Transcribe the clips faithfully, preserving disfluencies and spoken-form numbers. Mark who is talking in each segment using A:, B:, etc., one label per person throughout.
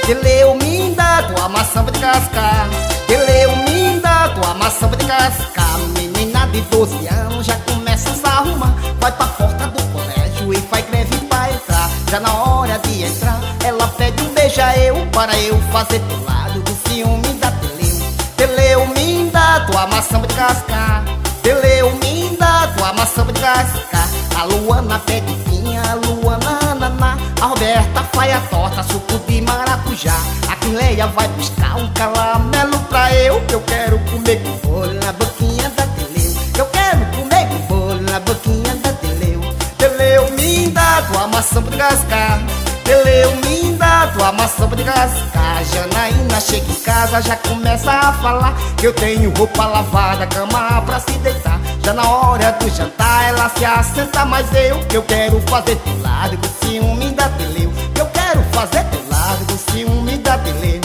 A: Teleu, minda, tua maçã de cascar. Teleu, minda, tua maçã de cascar. Menina de doze anos já começa a se arrumar. Vai pra porta do colégio e faz greve pra entrar. Já na hora de entrar, ela pede um beija eu, para eu fazer pro lado do ciúme da Teleu. Teleu, minda, tua maçã de cascar. Teleu, minda, tua maçã de cascar. A Luana pede pinha, a Luana naná. A Roberta faz a torta, suco de maracujá. A Quileia vai buscar um caramelo pra eu, que eu quero comer com bolo na boquinha da Teleu. Eu quero comer com bolo na boquinha da Teleu. Teleu, minda, tua maçã de cascar. Teleu, minda, tua maçã de cascar. Janaína chega em casa, já começa a falar que eu tenho roupa lavada, cama pra se deitar. Já na hora do jantar ela se assenta, mas eu, que eu quero fazer teu lado do ciúme da Teleu. Eu quero fazer teu lado do ciúme da Teleu.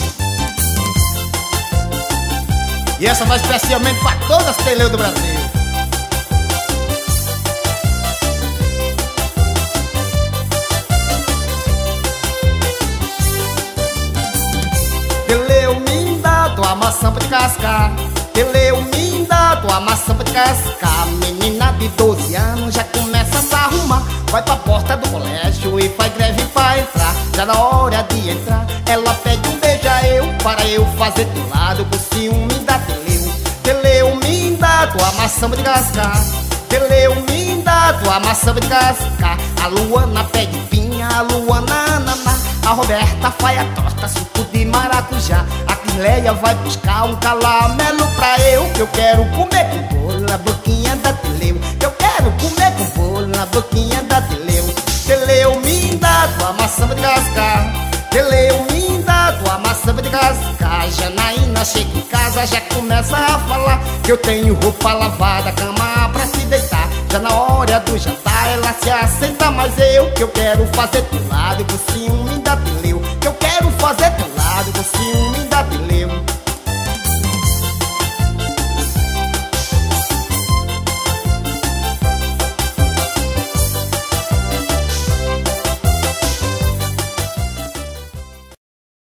A: E essa vai especialmente pra todas as Teleu do Brasil. Teleu, minda, tua maçã de cascar. Teleu, minda, tua maçã de cascar. Menina de doze anos já começa a se arrumar. Vai pra porta do colégio e faz greve pra entrar. Já na hora de entrar, ela pede um beija eu, para eu fazer do lado com ciúme da Teleu. Teleu, minda, tua maçã de cascar. Teleu, minda, tua maçã de cascar. A Luana pede pinha, a Luana naná. A Roberta faz a torta, suco de maracujá. A Quileia vai buscar um caramelo pra eu, que eu quero comer com bolo na boquinha da Teleu. Eu quero comer com bolo na boquinha da Teleu. Teleu, minda, tua maçã de cascar. Teleu, minda, tua maçã de cascar. Janaína chega em casa, já começa a falar que eu tenho roupa lavada, cama pra se deitar. Já na hora do jantar ela se assenta, mas eu, que eu quero fazer teu lado com ciúme da Teleu. Que eu quero fazer teu lado com ciúme da Teleu.